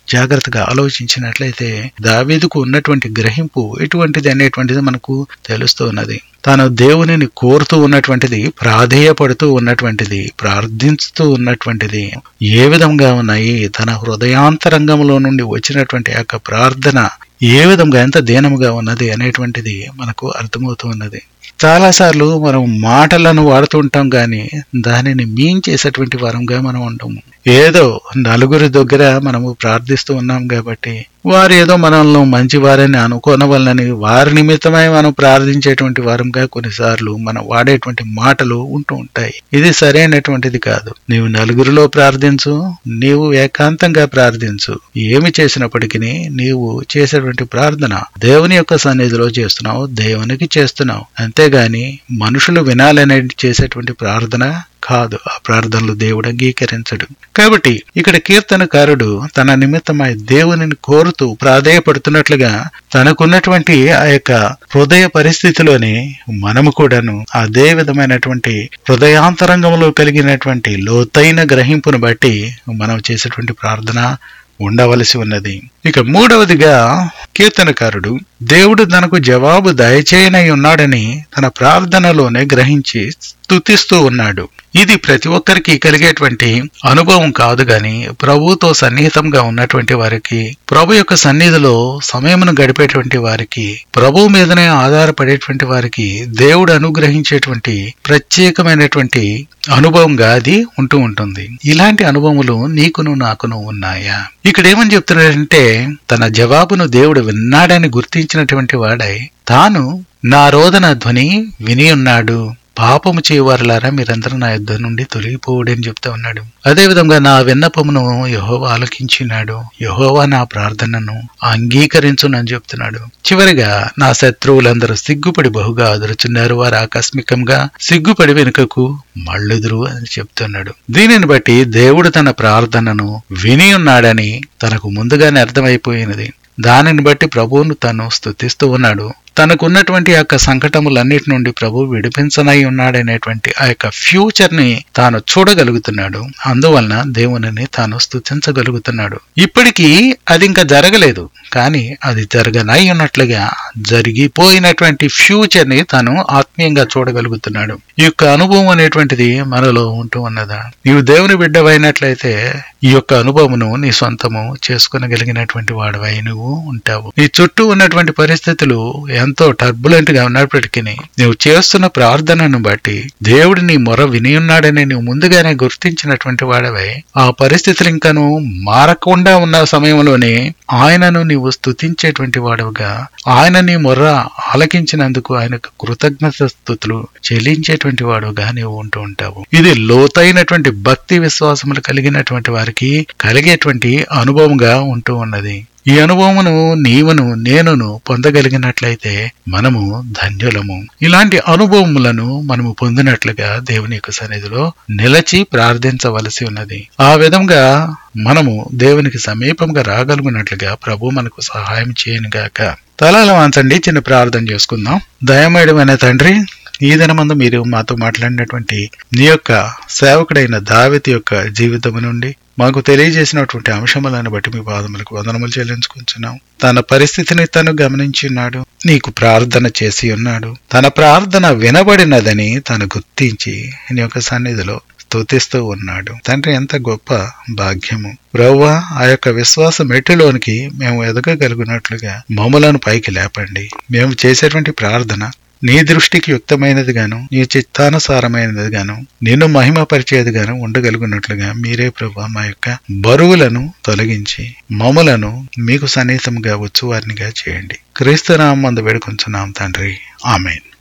జాగ్రత్తగా ఆలోచించినట్లయితే దావీదుకు ఉన్నటువంటి గ్రహింపు ఎటువంటిది అనేటువంటిది మనకు తెలుస్తూ ఉన్నది. తాను దేవునిని కోరుతూ ఉన్నటువంటిది, ప్రాధేయపడుతూ ఉన్నటువంటిది, ప్రార్థించుతూ ఉన్నటువంటిది ఏ విధంగా ఉన్నాయి, తన హృదయాంతరంగంలో నుండి వచ్చినటువంటి ఆ యొక్క ప్రార్థన ఏ విధంగా ఎంత దీనముగా ఉన్నది అనేటువంటిది మనకు అర్థమవుతూ ఉన్నది. చాలాసార్లు మనం మాటలను వాడుతూ ఉంటాం కానీ దానిని మీన్ చేసేటువంటి వారంగా మనం ఉంటాము. ఏదో నలుగురి దగ్గర మనము ప్రార్థిస్తూ ఉన్నాం కాబట్టి వారు ఏదో మనల్ని మంచివారని అనుకోనవలనని వారి నిమిత్తమై మనం ప్రార్థించేటువంటి వారంగా కొన్నిసార్లు మనం వాడేటువంటి మాటలు ఉంటూ ఉంటాయి. ఇది సరైనటువంటిది కాదు. నీవు నలుగురిలో ప్రార్థించు, నీవు ఏకాంతంగా ప్రార్థించు. ఏమి చేసినప్పటికీ నీవు చేసేటువంటి ప్రార్థన దేవుని యొక్క సన్నిధిలో చేస్తున్నావు, దేవునికి చేస్తున్నావు. అంతేగాని మనుషులు వినాలనే చేసేటువంటి ప్రార్థన కాదు. ఆ ప్రార్థనలు దేవుడు అంగీకరించడు. కాబట్టి ఇక్కడ కీర్తనకారుడు తన నిమిత్తమై దేవునిని కోరుతూ ప్రాధేయపడుతున్నట్లుగా తనకున్నటువంటి ఆ యొక్క హృదయ పరిస్థితిలోనే మనము కూడాను అదే విధమైనటువంటి హృదయాంతరంగంలో కలిగినటువంటి లోతైన గ్రహింపును బట్టి మనం చేసేటువంటి ప్రార్థన ఉండవలసి ఉన్నది. ఇక మూడవదిగా కీర్తనకారుడు దేవుడు తనకు జవాబు దయచేయనై ఉన్నాడని తన ప్రార్థనలోనే గ్రహించి స్తుతిస్తూ ఉన్నాడు. ఇది ప్రతి ఒక్కరికి కలిగేటువంటి అనుభవం కాదు గాని ప్రభువుతో సన్నిహితంగా ఉన్నటువంటి వారికి, ప్రభు యొక్క సన్నిధిలో సమయమును గడిపేటువంటి వారికి, ప్రభువు మీదనే ఆధారపడేటువంటి వారికి దేవుడు అనుగ్రహించేటువంటి ప్రత్యేకమైనటువంటి అనుభవంగా అది ఉంటూ ఉంటుంది. ఇలాంటి అనుభవములు నీకును నాకును ఉన్నాయా? ఇక్కడ ఏమని చెప్తున్నాడంటే తన జవాబును దేవుడు విన్నాడని గుర్తించినటువంటి వాడై తాను నా రోదన ధ్వని విని ఉన్నాడు. పాపము చేయవారులారా మీరందరూ నా యుద్ధ నుండి తొలగిపోవడని చెప్తా ఉన్నాడు. అదేవిధంగా నా విన్నపమును యెహోవా ఆలకించినాడు, యెహోవా నా ప్రార్థనను అంగీకరించునని చెప్తున్నాడు. చివరిగా నా శత్రువులందరూ సిగ్గుపడి బహుగా అదురుచున్నారు, వారు ఆకస్మికంగా సిగ్గుపడి వెనుకకు మళ్ళుదురు అని చెప్తున్నాడు. దీనిని బట్టి దేవుడు తన ప్రార్థనను విని ఉన్నాడని తనకు ముందుగానే అర్థమైపోయినది. దానిని బట్టి ప్రభువును తను స్తుతిస్తూ ఉన్నాడు. తనకున్నటువంటి ఆ యొక్క సంకటములన్నిటి నుండి ప్రభు విడిపించనై ఉన్నాడనేటువంటి ఆ యొక్క ఫ్యూచర్ ని తాను చూడగలుగుతున్నాడు. అందువలన దేవునిని తాను స్తుతించగలుగుతున్నాడు. ఇప్పటికీ అది ఇంకా జరగలేదు, కానీ అది జరగనై ఉన్నట్లుగా జరిగిపోయినటువంటి ఫ్యూచర్ ని తాను ఆత్మీయంగా చూడగలుగుతున్నాడు. ఈ యొక్క అనుభవం అనేటువంటిది మనలో ఉంటూ ఉన్నదా? నీవు దేవుని బిడ్డవైనట్లయితే ఈ యొక్క అనుభవమును నీ సొంతము చేసుకునగలిగినటువంటి వాడవై నువ్వు ఉంటావు. నీ చుట్టూ ఉన్నటువంటి పరిస్థితులు ఎంతో టర్బులెంట్ గా ఉన్నప్పటికీ నువ్వు చేస్తున్న ప్రార్థనను బట్టి దేవుడు నీ మొర విని ఉన్నాడని నువ్వు ముందుగానే గుర్తించినటువంటి వాడవై ఆ పరిస్థితులు ఇంకాను మారకుండా ఉన్న సమయంలోనే ఆయనను నీవు స్తుతించేటువంటి వాడవుగా, ఆయన నీ మొర్ర ఆలకించినందుకు ఆయనకు కృతజ్ఞత స్తుతులు చెల్లించేటువంటి వాడుగా నీవు ఉంటూ ఉంటావు. ఇది లోతైనటువంటి భక్తి విశ్వాసములు కలిగినటువంటి వారికి కలిగేటువంటి అనుభవంగా ఉంటూ ఉన్నది. ఈ అనుభవమును నీవును నేనును పొందగలిగినట్లయితే మనము ధన్యులము. ఇలాంటి అనుభవములను మనము పొందినట్లుగా దేవుని యొక్క సన్నిధిలో నిలచి ప్రార్థించవలసి ఉన్నది. ఆ విధంగా మనము దేవునికి సమీపంగా రాగలిగినట్లుగా ప్రభు మనకు సహాయం చేయనుగాక. తలలు వంచండి, చిన్న ప్రార్థన చేసుకుందాం. దయమేయడమైన తండ్రి, ఈ దినమందు మీరు మాతో మాట్లాడినటువంటి నీ యొక్క సేవకుడైన దావీదు యొక్క జీవితం నుండి మాకు తెలియజేసినటువంటి అంశములను బట్టి మీ పాదములకు వందనములు చెల్లించుకుంటున్నాం. తన పరిస్థితిని తను గమనించున్నాడు, నీకు ప్రార్థన చేసి ఉన్నాడు, తన ప్రార్థన వినబడినదని తను గుర్తించి నీ యొక్క సన్నిధిలో స్తుతిస్తూ ఉన్నాడు. తండ్రి, ఎంత గొప్ప భాగ్యము ప్రభువా! ఆ యొక్క విశ్వాస మెట్టులోనికి మేము ఎదగగలిగినట్లుగా మమ్ములను పైకి లేపండి. మేము చేసేటువంటి ప్రార్థన నీ దృష్టికి యుక్తమైనది గాను, నీ చిత్తానుసారమైనది గాను, నిన్ను మహిమపరిచేది గాను ఉండగలుగున్నట్లుగా మీరే ప్రభువా మా యొక్క బరువులను తొలగించి మమ్ములను మీకు సన్నిహితంగా వచ్చు వారినిగా చేయండి. క్రీస్తు నామమున వేడుకొంచున్నాం తండ్రి, ఆమేన్.